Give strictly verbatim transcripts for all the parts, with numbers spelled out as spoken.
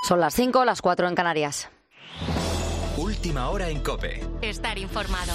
Son las cinco, las cuatro en Canarias. Última hora en COPE. Estar informado.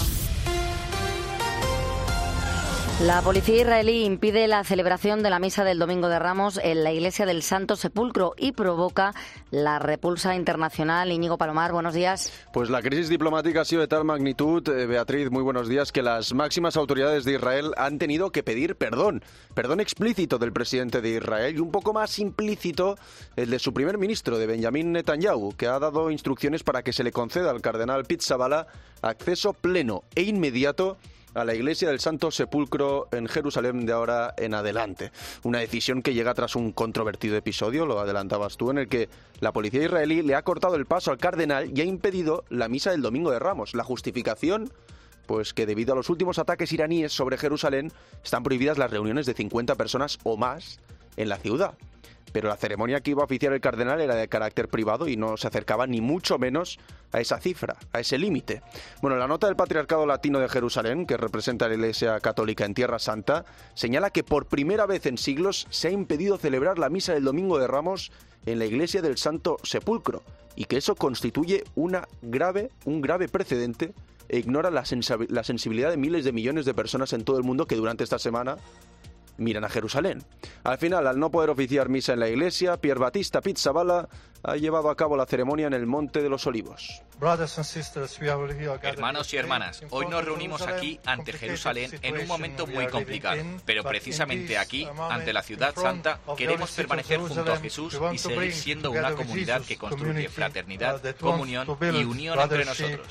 La policía israelí impide la celebración de la misa del Domingo de Ramos en la iglesia del Santo Sepulcro y provoca la repulsa internacional. Íñigo Palomar, buenos días. Pues la crisis diplomática ha sido de tal magnitud, eh, Beatriz, muy buenos días, que las máximas autoridades de Israel han tenido que pedir perdón. Perdón explícito del presidente de Israel y un poco más implícito el de su primer ministro, de Benjamín Netanyahu, que ha dado instrucciones para que se le conceda al cardenal Pizzaballa acceso pleno e inmediato a la iglesia del Santo Sepulcro en Jerusalén de ahora en adelante. Una decisión que llega tras un controvertido episodio, lo adelantabas tú, en el que la policía israelí le ha cortado el paso al cardenal y ha impedido la misa del Domingo de Ramos. La justificación, pues que debido a los últimos ataques iraníes sobre Jerusalén están prohibidas las reuniones de cincuenta personas o más en la ciudad. Pero la ceremonia que iba a oficiar el cardenal era de carácter privado y no se acercaba ni mucho menos a esa cifra, a ese límite. Bueno, la nota del Patriarcado Latino de Jerusalén, que representa a la Iglesia Católica en Tierra Santa, señala que por primera vez en siglos se ha impedido celebrar la misa del Domingo de Ramos en la iglesia del Santo Sepulcro y que eso constituye una grave, un grave precedente e ignora la, sensi- la sensibilidad de miles de millones de personas en todo el mundo que durante esta semana miran a Jerusalén. Al final, al no poder oficiar misa en la iglesia, Pier Battista Pizzaballa ha llevado a cabo la ceremonia en el Monte de los Olivos. Hermanos y hermanas, hoy nos reunimos aquí ante Jerusalén en un momento muy complicado, pero precisamente aquí, ante la ciudad santa, queremos permanecer junto a Jesús y seguir siendo una comunidad que construye fraternidad, comunión y unión entre nosotros.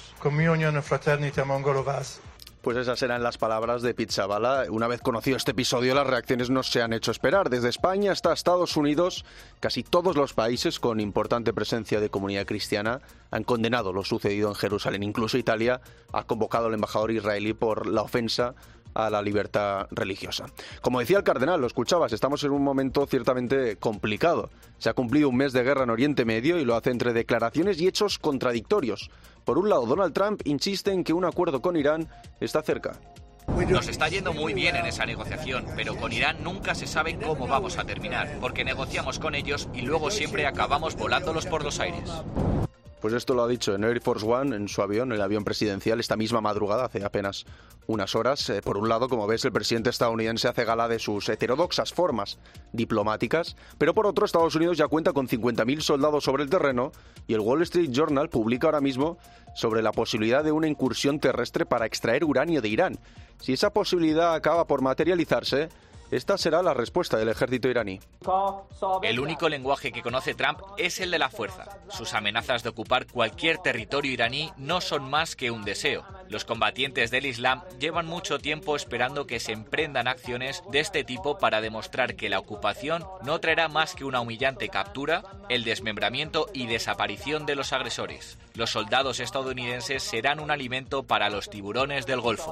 Pues esas eran las palabras de Pizzaballa. Una vez conocido este episodio, las reacciones no se han hecho esperar. Desde España hasta Estados Unidos, casi todos los países con importante presencia de comunidad cristiana han condenado lo sucedido en Jerusalén. Incluso Italia ha convocado al embajador israelí por la ofensa a la libertad religiosa. Como decía el cardenal, lo escuchabas, estamos en un momento ciertamente complicado. Se ha cumplido un mes de guerra en Oriente Medio y lo hace entre declaraciones y hechos contradictorios. Por un lado, Donald Trump insiste en que un acuerdo con Irán está cerca. Nos está yendo muy bien en esa negociación, pero con Irán nunca se sabe cómo vamos a terminar, porque negociamos con ellos y luego siempre acabamos volándolos por los aires. Pues esto lo ha dicho en Air Force One, en su avión, el avión presidencial, esta misma madrugada, hace apenas unas horas. Eh, por un lado, como ves, el presidente estadounidense hace gala de sus heterodoxas formas diplomáticas, pero por otro, Estados Unidos ya cuenta con cincuenta mil soldados sobre el terreno y el Wall Street Journal publica ahora mismo sobre la posibilidad de una incursión terrestre para extraer uranio de Irán. Si esa posibilidad acaba por materializarse, esta será la respuesta del ejército iraní. El único lenguaje que conoce Trump es el de la fuerza. Sus amenazas de ocupar cualquier territorio iraní no son más que un deseo. Los combatientes del Islam llevan mucho tiempo esperando que se emprendan acciones de este tipo para demostrar que la ocupación no traerá más que una humillante captura, el desmembramiento y desaparición de los agresores. Los soldados estadounidenses serán un alimento para los tiburones del Golfo.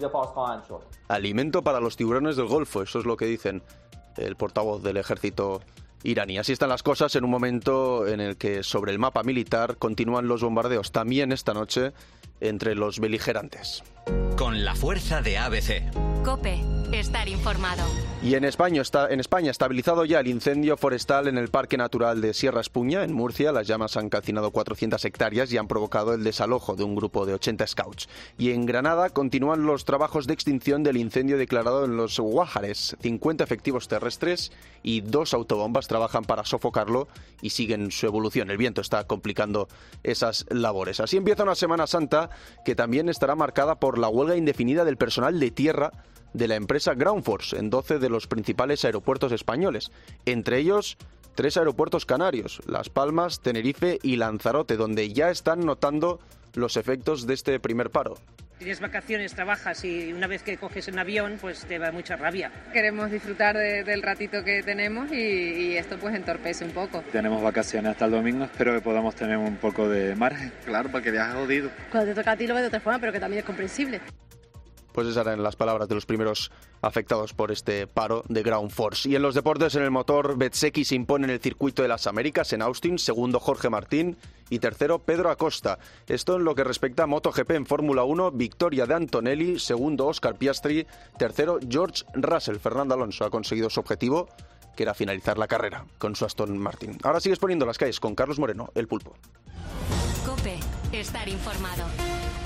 Alimento para los tiburones del Golfo, eso es lo que dicen el portavoz del ejército iraní. Así están las cosas en un momento en el que sobre el mapa militar continúan los bombardeos también esta noche entre los beligerantes. Con la fuerza de A B C. COPE, estar informado. Y en España está en España estabilizado ya el incendio forestal en el Parque Natural de Sierra Espuña, en Murcia. Las llamas han calcinado cuatrocientas hectáreas y han provocado el desalojo de un grupo de ochenta scouts. Y en Granada continúan los trabajos de extinción del incendio declarado en los Guájares. cincuenta efectivos terrestres y dos autobombas trabajan para sofocarlo y siguen su evolución. El viento está complicando esas labores. Así empieza una Semana Santa que también estará marcada por la huelga indefinida del personal de tierra de la empresa Ground Force en doce de los principales aeropuertos españoles, entre ellos tres aeropuertos canarios, Las Palmas, Tenerife y Lanzarote, donde ya están notando los efectos de este primer paro. Tienes vacaciones, trabajas y una vez que coges un avión, pues te da mucha rabia. Queremos disfrutar de, del ratito que tenemos y, y esto pues entorpece un poco. Tenemos vacaciones hasta el domingo, espero que podamos tener un poco de margen. Claro, porque viajas jodido. Cuando te toca a ti lo ves de otra forma, pero que también es comprensible. Pues esas eran las palabras de los primeros afectados por este paro de Ground Force. Y en los deportes, en el motor, Bezzecchi se impone en el circuito de las Américas en Austin, segundo Jorge Martín y tercero Pedro Acosta. Esto en lo que respecta a MotoGP en Fórmula uno, victoria de Antonelli, segundo Oscar Piastri, tercero George Russell. Fernando Alonso ha conseguido su objetivo que era finalizar la carrera con su Aston Martin. Ahora sigues poniendo las calles con Carlos Moreno, el Pulpo. COPE, estar informado.